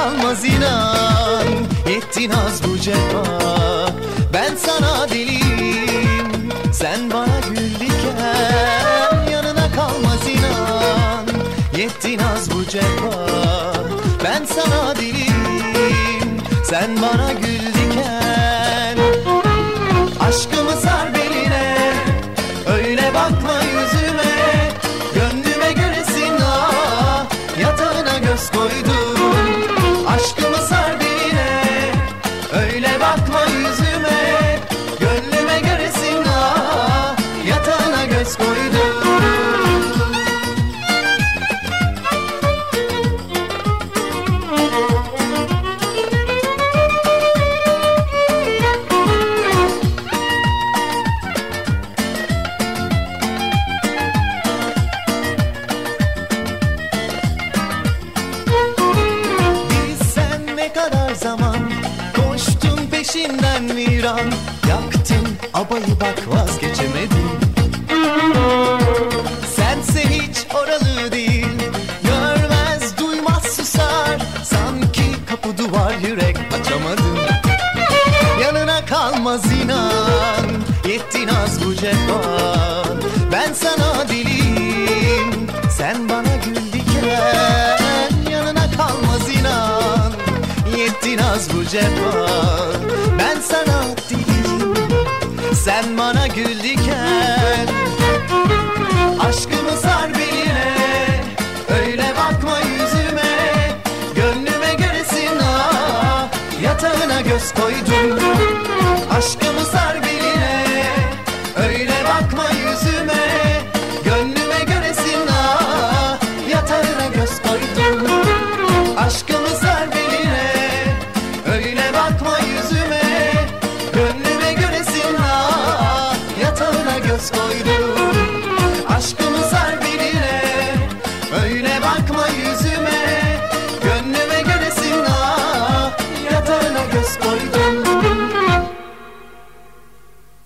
kalmaz inan. Yetti naz bu cefa, ben sana deliyim. Sen bana gül diken, yanına kalmaz inan. Yetti naz bu cefa, ben sana deliyim. Sen bana gül diken. Aşkımı sar beline, öyle bakma yüzüme. Gönlüme göresin ah, yatağına göz koydum. Aşkımı sar beline, öyle bakma yüzüme. Gönlüme göresin ah, yatağına göz koydum. Peşinden viran yaktın, abayı bak vazgeçemedim. Sense hiç oralı değil, görmez duymaz susar. Sanki kapı duvar yürek açamadım. Yanına kalmaz inan, yetti naz bu cefa. Ben sana deliyim, sen bana gül diken. Yanına kalmaz inan, yetti naz bu cefa. Ben sana deliyim, sen bana gül diken. Aşkım